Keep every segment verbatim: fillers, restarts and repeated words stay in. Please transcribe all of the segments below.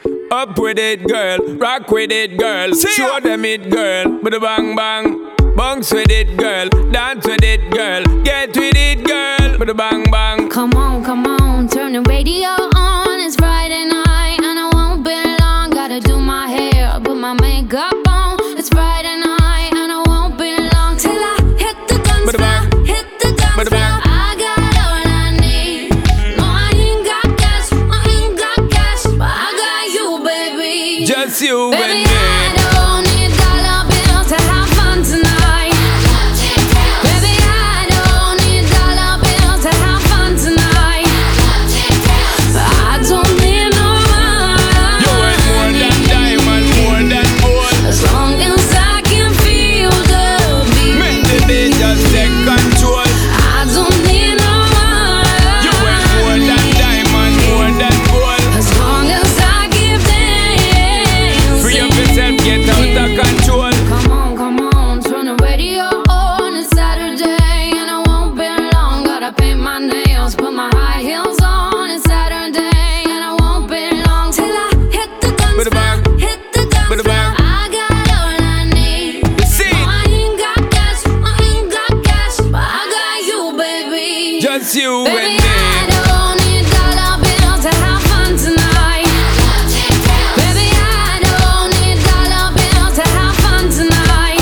Up with it, girl. Rock with it, girl. Show them it, girl. Bada bang bang. Bounce with it, girl. Dance with it, girl. Get with it, girl. Bada bang bang. Come on, come on, turn the radio on. It's Friday night and I won't be long. Gotta do my hair, put my makeup on. It's Friday night and I won't be long till I hit the dance floor, hit the dance floor. I got all I need. No, I ain't got cash, I ain't got cash, but I got you, baby. Just you Baby, and me. I don't need dollar bills to have fun tonight. Baby, I don't need dollar bills to have fun tonight. But I don't need no money. You ain't more than diamond, more than gold. As long as I can feel the beat. Make the beat just take control. I don't need no money. You ain't more than diamond, more than gold. As long as I keep dancing. Free up yourself, get out of control. Come on, come on, turn the radio on. It's Saturday and I won't be long. Gotta paint my nails, put my high heels on. It's Saturday and I won't be long till I hit the dance Bada floor, bang. hit the dance Bada floor. bang. I got all I need. See? No, I ain't got cash, I ain't got cash, but I got you, baby. Just you Baby, and me. I don't need dollar bills to have fun tonight. Baby, I don't need dollar bills to have fun tonight.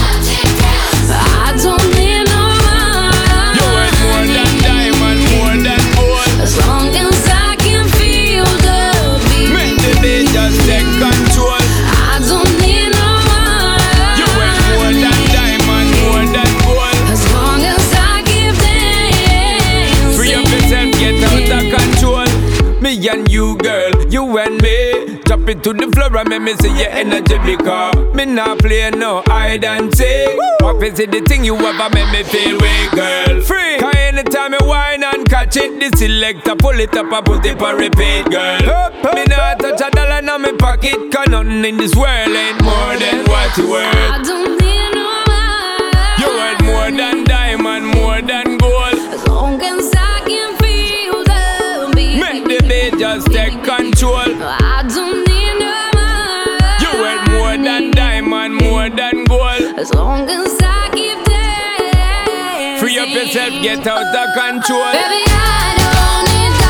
I don't need no money. You ain't more than diamond, more than gold. As long as I can feel the beat. Make the beat just take control. I don't need no money. You ain't more than diamond, more than gold. As long as I keep dancing. Free up yourself, get out of control. Me and you, girl, you and me. Drop it to the floor and make me see your energy because me not play no hide and seek. What is it the thing you ever make me feel weak, girl? Free. Cause anytime me whine and catch it, the selector pull it up and put it for repeat, girl. Me not touch a dollar in my pocket, cause nothing in this world ain't more than what you worth. I don't need no money. You worth more than diamond, more than gold. As long as I can feel the beat. Make the beat just take control. I don't need no money. You worth more than diamond, more than gold. As long as I keep dancing. Free up yourself, get out of control. Baby, I don't need